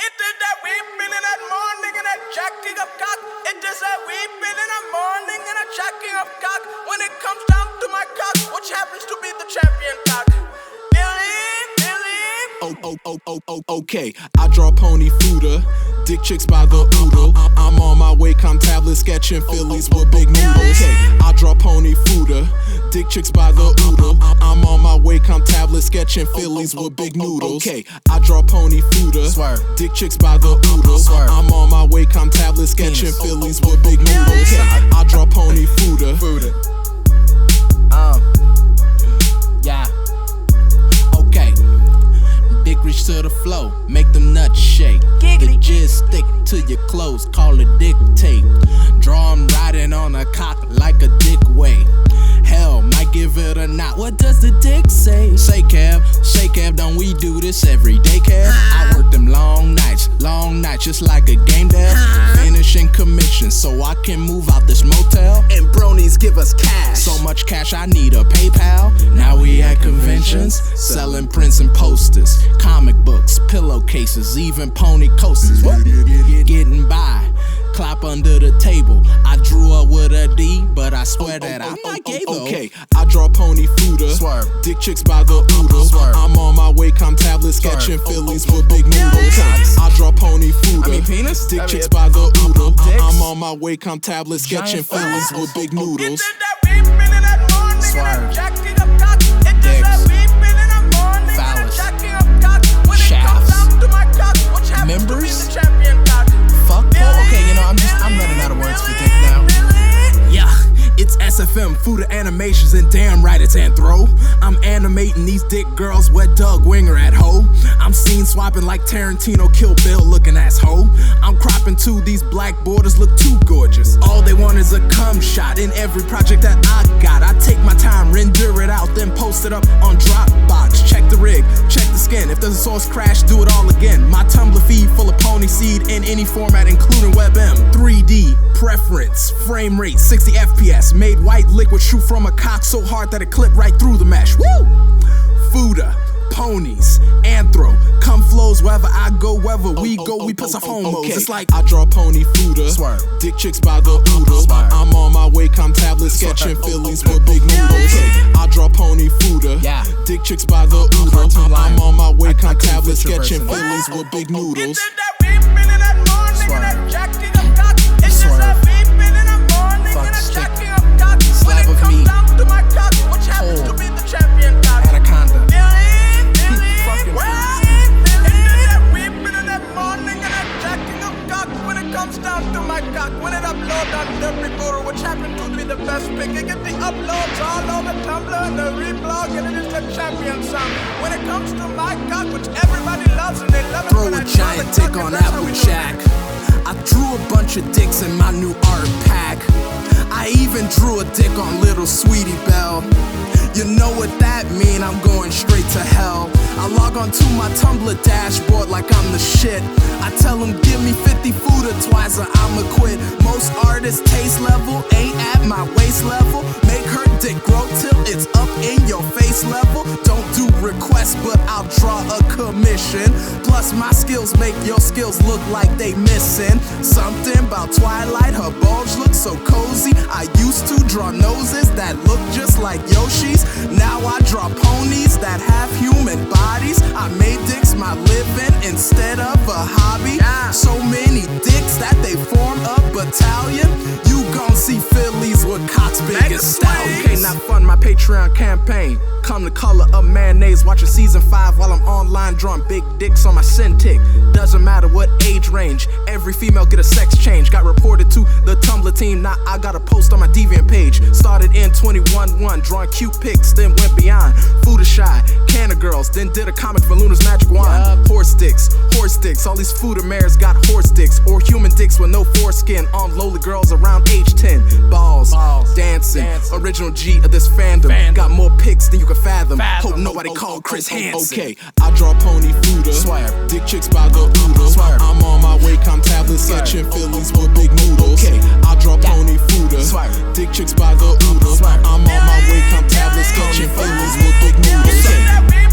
It is that weeping in that morning and that jacking of cock. It is that weeping in the morning and that jacking of cock. When it comes down to my cock, which happens to be the champion cock. Okay, I draw pony fooder, dick chicks by the oodle. I'm on my way, com tablet sketching Phillies with big noodles. Okay, I draw pony fooder, dick chicks by the oodle. I'm on my way, com tablet sketching Phillies with big noodles. Okay, I draw pony fooder, dick chicks by the oodle. I'm on my way, com tablet sketching Phillies with big noodles. Okay, I draw pony fooder. Yeah. Okay. Dick reach to the flow, make them nuts shake. The jizz stick to your clothes, call it dictate. Draw 'em riding on a cock like a dick way. Hell, might give it a knot. What does the dick say? Say Kev, don't we do this every day, Kev? I work them long nights, just like a game dev. Finishing commission so I can move out this motel. And bronies give us cash. So much cash I need a PayPal. Now we at conventions, selling prints and posters, comic books, pillowcases, even pony coasters. Getting by, clap under the table. I drew up with a D, but I swear that I might gave her. Okay, I draw pony fooder, dick chicks by the oodle. I'm on my way, com tablet sketching Phillies with big noodles. I draw pony fooder, dick chicks by the oodle. I'm on my way, com tablet sketching Phillies with big noodles. Members? Fuck. Oh, okay, I'm running out of words for dick now. Yeah, it's SFM, food of animations, and damn right it's Anthro. I'm animating these dick girls, wet Doug Winger at ho. I'm seen swapping like Tarantino, Kill Bill looking asshole. I'm cropping too, these black borders look too gorgeous. All they want is a cum shot in every project that I got. I take my time, render it out, then post it up on Dropbox. Check the rig, check the skin. If there's a source crash, do it all again. My Tumblr feed full of pony seed in any format, including WebM. 3D, preference, frame rate, 60 FPS. Made white liquid shoot from a cock so hard that it clipped right through the mesh. Woo! Fooder, ponies, anthro, cum flows wherever I go, wherever we go, we piss off homos. Okay. It's like I draw pony fooder, dick chicks by the oodle. I'm on my way, com tablet sketching Phillies with big noodles. I draw pony fooder, dick chicks by the oodle. I'm on my way, com tablet sketching Phillies with big noodles. Slab of meat. Whole. Anaconda. When it comes down to my cock, when it upload on the recorder, which happened to be the best pick, you get the uploads all over Tumblr and the reblog, and it is the champion sound. When it comes to my cock, which everybody loves and they love it. throw a giant dick on Applejack. I drew a bunch of dicks in my new art pack. I even drew a dick on little Sweetie Belle. You know what that mean, I'm going straight to hell. I log on to my Tumblr dashboard like I'm the shit. I tell them give me 50 fooder twice or I'ma quit. Most artists' taste level ain't at my waist level. Make her dick grow till it's up in your face level. Don't do requests but I'll draw a commission. Plus my skills make your skills look like they missing. Something about Twilight, her bulge looks so cozy. I used to draw noses that look just like Yoshi's. Now I draw ponies that have human bodies. I made dicks my living instead of a hobby. So many dicks that they form a battalion. You gon' see Phillies with cocks big as stallions. Okay, not fun, my Patreon campaign. Come the color of mayonnaise, watching season 5 while I'm online drawing big dicks on my Cintiq. Doesn't matter what age range, every female get a sex change. Got reported to the Tumblr team, now I got a post on my Deviant page. Started in 21-1, drawing cute pics, then went beyond. Food shy, Canna girls, then did a comic for Luna's Magic Wand. Horse dicks, all these food mares got horse dicks. Or human dicks with no foreskin on lowly girls around age 10. Balls, dancing, original G of this fandom. Got more pics than you can fathom. Hope nobody called Chris Hansen. Okay, I draw pony fooder, dick chicks by the oodle. I'm on my way, com tablet sketching Phillies with big noodles. Okay, I draw pony fooder, dick chicks by the oodle. I'm on my way, com tablet sketching Phillies with big noodles.